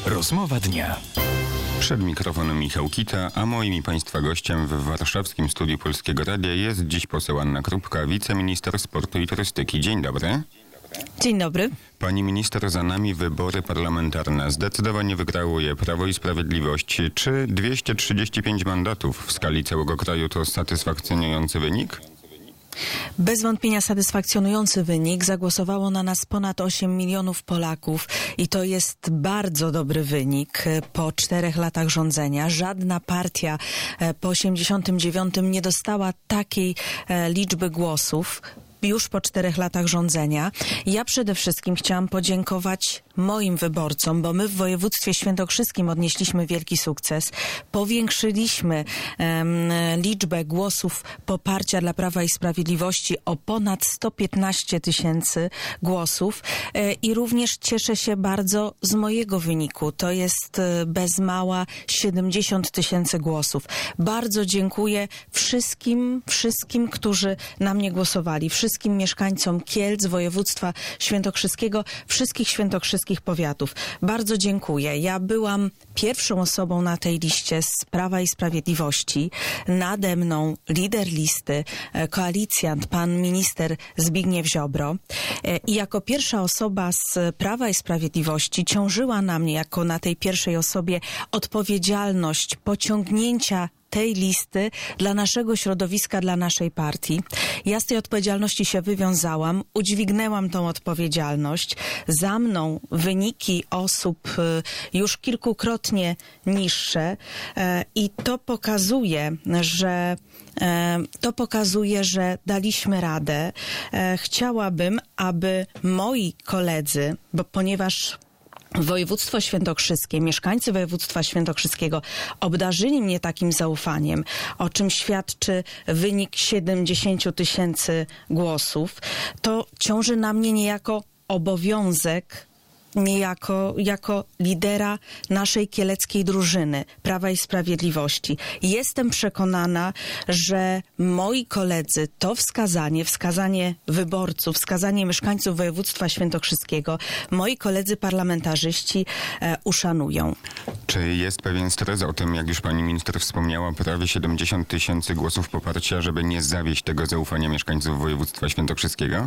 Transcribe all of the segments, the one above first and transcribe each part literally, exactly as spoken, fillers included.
Rozmowa dnia. Przed mikrofonem Michał Kita, a moim i Państwa gościem w warszawskim studiu Polskiego Radia jest dziś poseł Anna Krupka, wiceminister sportu i turystyki. Dzień dobry. Dzień dobry. Pani minister, za nami wybory parlamentarne. Zdecydowanie wygrało je Prawo i Sprawiedliwość. Czy dwieście trzydzieści pięć mandatów w skali całego kraju to satysfakcjonujący wynik? Bez wątpienia satysfakcjonujący wynik. Zagłosowało na nas ponad osiem milionów Polaków i to jest bardzo dobry wynik po czterech latach rządzenia. Żadna partia po osiemdziesiątym dziewiątym nie dostała takiej liczby głosów już po czterech latach rządzenia. Ja przede wszystkim chciałam podziękować moim wyborcom, bo my w województwie świętokrzyskim odnieśliśmy wielki sukces. Powiększyliśmy um, liczbę głosów poparcia dla Prawa i Sprawiedliwości o ponad sto piętnaście tysięcy głosów e, i również cieszę się bardzo z mojego wyniku. To jest e, bez mała siedemdziesiąt tysięcy głosów. Bardzo dziękuję wszystkim, wszystkim, którzy na mnie głosowali. Wszystkim mieszkańcom Kielc, województwa świętokrzyskiego, wszystkich świętokrzyskich powiatów. Bardzo dziękuję. Ja byłam pierwszą osobą na tej liście z Prawa i Sprawiedliwości. Nade mną lider listy, koalicjant, pan minister Zbigniew Ziobro. I jako pierwsza osoba z Prawa i Sprawiedliwości ciążyła na mnie, jako na tej pierwszej osobie, odpowiedzialność pociągnięcia tej listy dla naszego środowiska, dla naszej partii. Ja z tej odpowiedzialności się wywiązałam, udźwignęłam tą odpowiedzialność. Za mną wyniki osób już kilkukrotnie niższe i to pokazuje, że to pokazuje, że daliśmy radę. Chciałabym, aby moi koledzy, bo ponieważ województwo świętokrzyskie, mieszkańcy województwa świętokrzyskiego obdarzyli mnie takim zaufaniem, o czym świadczy wynik siedemdziesiąt tysięcy głosów, to ciąży na mnie niejako obowiązek, niejako jako lidera naszej kieleckiej drużyny Prawa i Sprawiedliwości. Jestem przekonana, że moi koledzy to wskazanie, wskazanie wyborców, wskazanie mieszkańców województwa świętokrzyskiego, moi koledzy parlamentarzyści e, uszanują. Czy jest pewien stres o tym, jak już pani minister wspomniała, prawie siedemdziesiąt tysięcy głosów poparcia, żeby nie zawieść tego zaufania mieszkańców województwa świętokrzyskiego?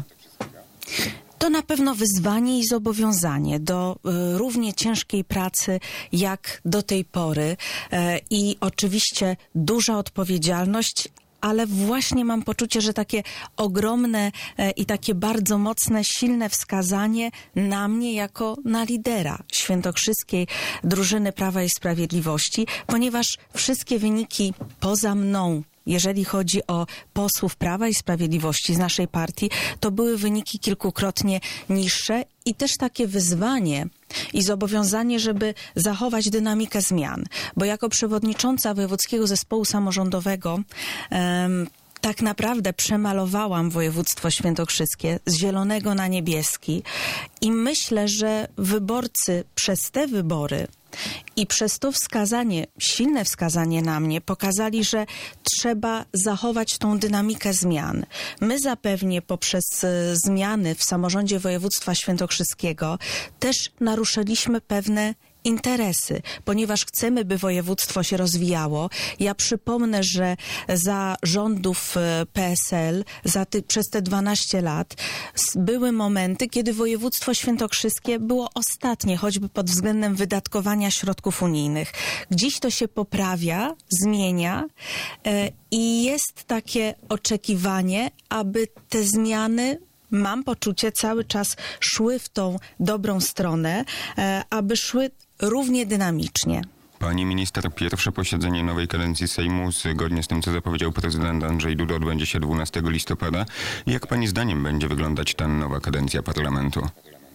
To na pewno wyzwanie i zobowiązanie do y, równie ciężkiej pracy jak do tej pory y, i oczywiście duża odpowiedzialność, ale właśnie mam poczucie, że takie ogromne e, i takie bardzo mocne, silne wskazanie na mnie jako na lidera świętokrzyskiej drużyny Prawa i Sprawiedliwości, ponieważ wszystkie wyniki poza mną, jeżeli chodzi o posłów Prawa i Sprawiedliwości z naszej partii, to były wyniki kilkukrotnie niższe i też takie wyzwanie i zobowiązanie, żeby zachować dynamikę zmian. Bo jako przewodnicząca Wojewódzkiego Zespołu Samorządowego um, tak naprawdę przemalowałam województwo świętokrzyskie z zielonego na niebieski i myślę, że wyborcy przez te wybory i przez to wskazanie, silne wskazanie na mnie, pokazali, że trzeba zachować tą dynamikę zmian. My zapewnie poprzez y, zmiany w samorządzie województwa świętokrzyskiego też naruszyliśmy pewne interesy, ponieważ chcemy, by województwo się rozwijało. Ja przypomnę, że za rządów P S L za ty, przez te dwanaście lat były momenty, kiedy województwo świętokrzyskie było ostatnie, choćby pod względem wydatkowania środków unijnych. Dziś to się poprawia, zmienia e, i jest takie oczekiwanie, aby te zmiany, mam poczucie, cały czas szły w tą dobrą stronę, e, aby szły równie dynamicznie. Pani minister, pierwsze posiedzenie nowej kadencji Sejmu, zgodnie z tym, co zapowiedział prezydent Andrzej Duda, odbędzie się dwunastego listopada. Jak pani zdaniem będzie wyglądać ta nowa kadencja parlamentu?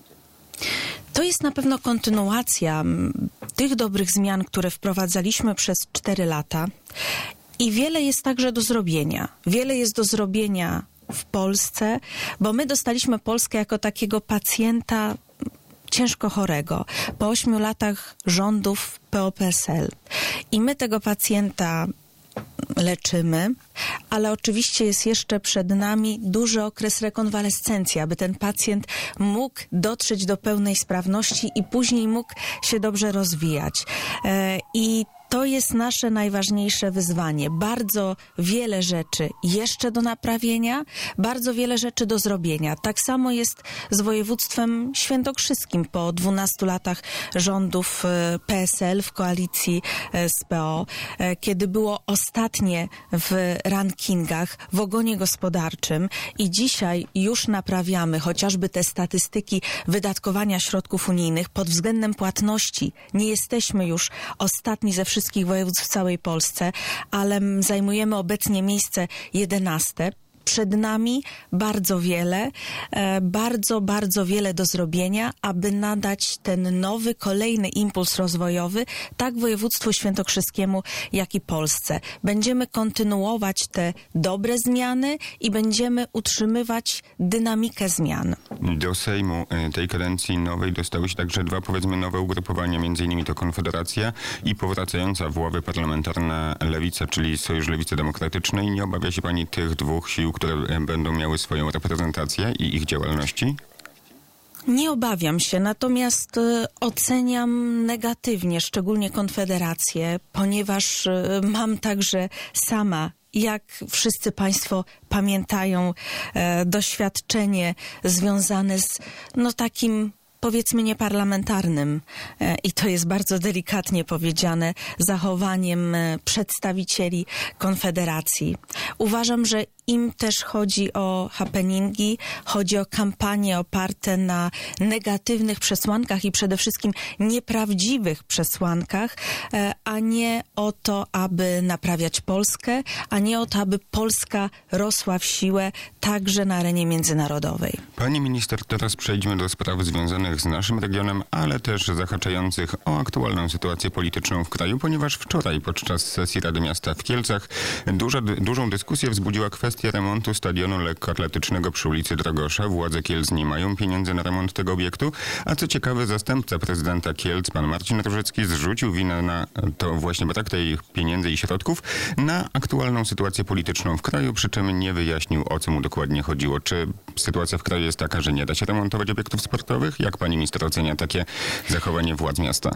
To jest na pewno kontynuacja tych dobrych zmian, które wprowadzaliśmy przez cztery lata. I wiele jest także do zrobienia. Wiele jest do zrobienia w Polsce, bo my dostaliśmy Polskę jako takiego pacjenta ciężko chorego po ośmiu latach rządów P O P S L. I my tego pacjenta leczymy, ale oczywiście jest jeszcze przed nami duży okres rekonwalescencji, aby ten pacjent mógł dotrzeć do pełnej sprawności i później mógł się dobrze rozwijać. E, I to jest nasze najważniejsze wyzwanie. Bardzo wiele rzeczy jeszcze do naprawienia, bardzo wiele rzeczy do zrobienia. Tak samo jest z województwem świętokrzyskim po dwunastu latach rządów P S L w koalicji z P O, kiedy było ostatnie w rankingach w ogonie gospodarczym i dzisiaj już naprawiamy chociażby te statystyki wydatkowania środków unijnych pod względem płatności. Nie jesteśmy już ostatni ze wszystkich wszystkich województw w całej Polsce, ale zajmujemy obecnie miejsce jedenaste. Przed nami bardzo wiele, bardzo, bardzo wiele do zrobienia, aby nadać ten nowy, kolejny impuls rozwojowy tak województwu świętokrzyskiemu, jak i Polsce. Będziemy kontynuować te dobre zmiany i będziemy utrzymywać dynamikę zmian. Do Sejmu tej kadencji nowej dostały się także dwa, powiedzmy, nowe ugrupowania, między innymi to Konfederacja i powracająca w ławy parlamentarne Lewica, czyli Sojusz Lewicy Demokratycznej. Nie obawia się pani tych dwóch sił, które będą miały swoją reprezentację i ich działalności? Nie obawiam się, natomiast y, oceniam negatywnie, szczególnie Konfederację, ponieważ y, mam także sama, jak wszyscy Państwo pamiętają, e, doświadczenie związane z no takim, powiedzmy, nieparlamentarnym e, i to jest bardzo delikatnie powiedziane, zachowaniem e, przedstawicieli Konfederacji. Uważam, że im też chodzi o happeningi, chodzi o kampanie oparte na negatywnych przesłankach i przede wszystkim nieprawdziwych przesłankach, e, a nie o to, aby naprawiać Polskę, a nie o to, aby Polska rosła w siłę także na arenie międzynarodowej. Pani minister, teraz przejdźmy do spraw związanych z naszym regionem, ale też zahaczających o aktualną sytuację polityczną w kraju, ponieważ wczoraj podczas sesji Rady Miasta w Kielcach duża, dużą dyskusję wzbudziła kwestia remontu stadionu lekkoatletycznego przy ulicy Drogosza. Władze Kielc nie mają pieniędzy na remont tego obiektu, a co ciekawe, zastępca prezydenta Kielc, pan Marcin Różycki, zrzucił winę na to właśnie brak tych pieniędzy i środków na aktualną sytuację polityczną w kraju, przy czym nie wyjaśnił, o co mu dokładnie chodziło. Czy sytuacja w kraju jest taka, że nie da się remontować obiektów sportowych? Jak pani minister ocenia takie zachowanie władz miasta?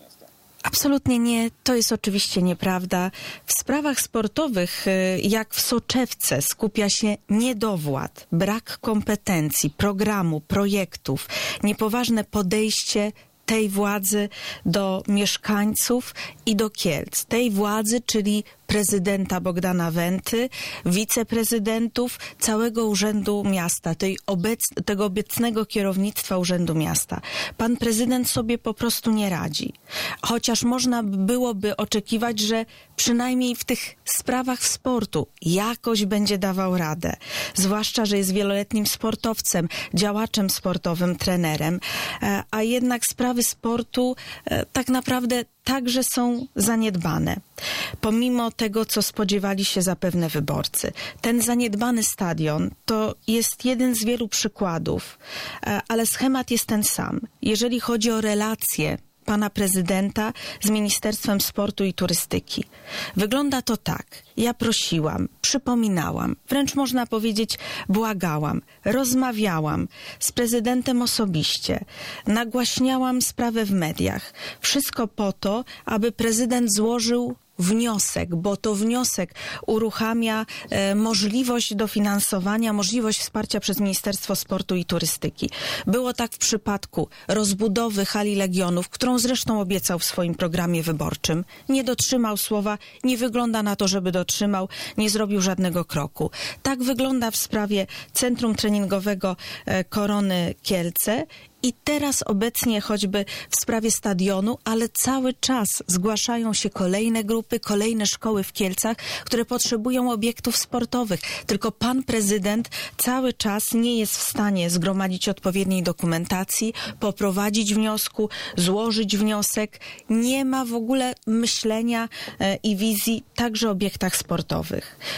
Absolutnie nie. To jest oczywiście nieprawda. W sprawach sportowych, jak w soczewce, skupia się niedowład, brak kompetencji, programu, projektów, niepoważne podejście tej władzy do mieszkańców i do Kielc. Tej władzy, czyli prezydenta Bogdana Wenty, wiceprezydentów, całego Urzędu Miasta, tej obec- tego obecnego kierownictwa Urzędu Miasta. Pan prezydent sobie po prostu nie radzi. Chociaż można byłoby oczekiwać, że przynajmniej w tych sprawach sportu jakoś będzie dawał radę. Zwłaszcza, że jest wieloletnim sportowcem, działaczem sportowym, trenerem, a jednak sprawy sportu tak naprawdę także są zaniedbane. Pomimo tego, co spodziewali się zapewne wyborcy. Ten zaniedbany stadion to jest jeden z wielu przykładów, ale schemat jest ten sam. Jeżeli chodzi o relacje pana prezydenta z Ministerstwem Sportu i Turystyki. Wygląda to tak. Ja prosiłam, przypominałam, wręcz można powiedzieć błagałam, rozmawiałam z prezydentem osobiście, nagłaśniałam sprawę w mediach. Wszystko po to, aby prezydent złożył wniosek, bo to wniosek uruchamia e, możliwość dofinansowania, możliwość wsparcia przez Ministerstwo Sportu i Turystyki. Było tak w przypadku rozbudowy hali Legionów, którą zresztą obiecał w swoim programie wyborczym. Nie dotrzymał słowa, nie wygląda na to, żeby dotrzymał, nie zrobił żadnego kroku. Tak wygląda w sprawie Centrum Treningowego e, Korony Kielce. I teraz obecnie choćby w sprawie stadionu, ale cały czas zgłaszają się kolejne grupy, kolejne szkoły w Kielcach, które potrzebują obiektów sportowych. Tylko pan prezydent cały czas nie jest w stanie zgromadzić odpowiedniej dokumentacji, poprowadzić wniosku, złożyć wniosek. Nie ma w ogóle myślenia e, i wizji także o obiektach sportowych.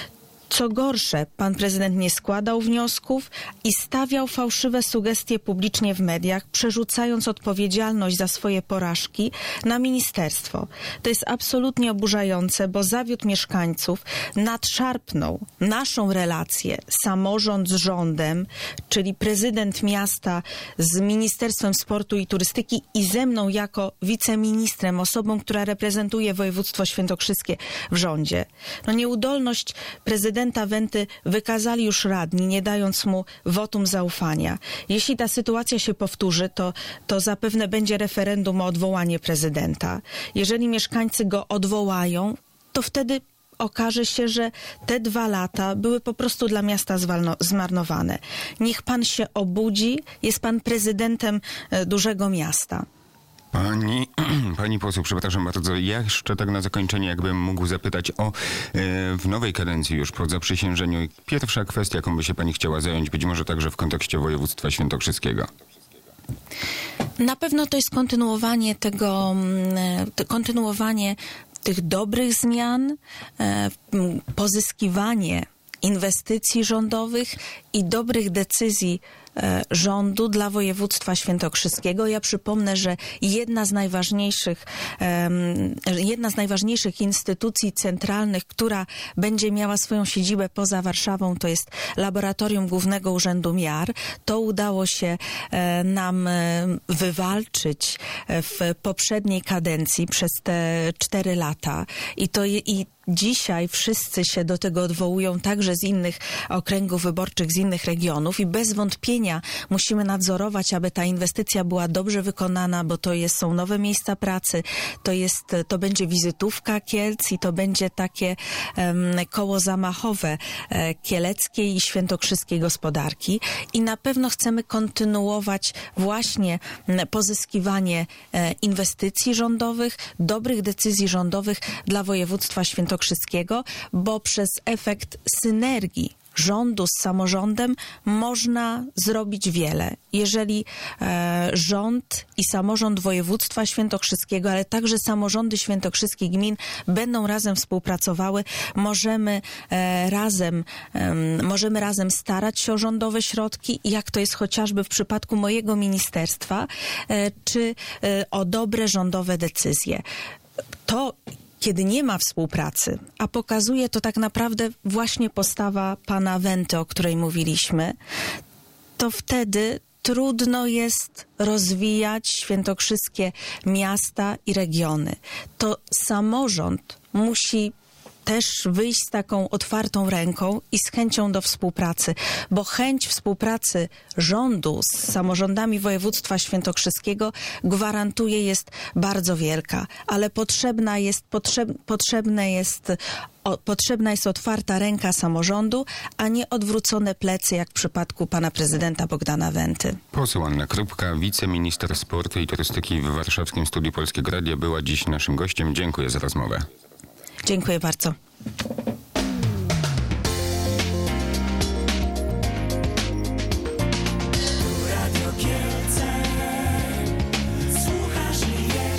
Co gorsze, pan prezydent nie składał wniosków i stawiał fałszywe sugestie publicznie w mediach, przerzucając odpowiedzialność za swoje porażki na ministerstwo. To jest absolutnie oburzające, bo zawiódł mieszkańców, nadszarpnął naszą relację samorząd z rządem, czyli prezydent miasta z Ministerstwem Sportu i Turystyki i ze mną jako wiceministrem, osobą, która reprezentuje województwo świętokrzyskie w rządzie. No nieudolność prezydenta Wenty wykazali już radni, nie dając mu wotum zaufania. Jeśli ta sytuacja się powtórzy, to, to zapewne będzie referendum o odwołanie prezydenta. Jeżeli mieszkańcy go odwołają, to wtedy okaże się, że te dwa lata były po prostu dla miasta zwalno- zmarnowane. Niech pan się obudzi, jest pan prezydentem e, dużego miasta. Pani, pani poseł, przepraszam bardzo, ja jeszcze tak na zakończenie jakbym mógł zapytać o e, w nowej kadencji już po zaprzysiężeniu. Pierwsza kwestia, jaką by się pani chciała zająć, być może także w kontekście województwa świętokrzyskiego. Na pewno to jest kontynuowanie tego, to kontynuowanie tych dobrych zmian, e, pozyskiwanie inwestycji rządowych i dobrych decyzji e, rządu dla województwa świętokrzyskiego. Ja przypomnę, że jedna z najważniejszych, e, jedna z najważniejszych instytucji centralnych, która będzie miała swoją siedzibę poza Warszawą, to jest Laboratorium Głównego Urzędu Miar. To udało się e, nam e, wywalczyć w poprzedniej kadencji przez te cztery lata i to je, i dzisiaj wszyscy się do tego odwołują, także z innych okręgów wyborczych, z innych regionów i bez wątpienia musimy nadzorować, aby ta inwestycja była dobrze wykonana, bo to jest, są nowe miejsca pracy, to jest, to będzie wizytówka Kielc i to będzie takie um, koło zamachowe e, kieleckiej i świętokrzyskiej gospodarki i na pewno chcemy kontynuować właśnie m, pozyskiwanie e, inwestycji rządowych, dobrych decyzji rządowych dla województwa świętokrzyskiego, bo przez efekt synergii rządu z samorządem można zrobić wiele. Jeżeli e, rząd i samorząd województwa świętokrzyskiego, ale także samorządy świętokrzyskich gmin będą razem współpracowały, możemy e, razem e, możemy razem starać się o rządowe środki, jak to jest chociażby w przypadku mojego ministerstwa, e, czy e, o dobre rządowe decyzje. To kiedy nie ma współpracy, a pokazuje to tak naprawdę właśnie postawa pana Wenty, o której mówiliśmy, to wtedy trudno jest rozwijać świętokrzyskie miasta i regiony. To samorząd musi też wyjść z taką otwartą ręką i z chęcią do współpracy, bo chęć współpracy rządu z samorządami województwa świętokrzyskiego gwarantuje jest bardzo wielka, ale potrzebna jest, potrzeb, potrzebne jest, o, potrzebna jest otwarta ręka samorządu, a nie odwrócone plecy, jak w przypadku pana prezydenta Bogdana Wenty. Poseł Anna Krupka, wiceminister sportu i turystyki w warszawskim studiu Polskiego Radia, była dziś naszym gościem. Dziękuję za rozmowę. Dziękuję bardzo.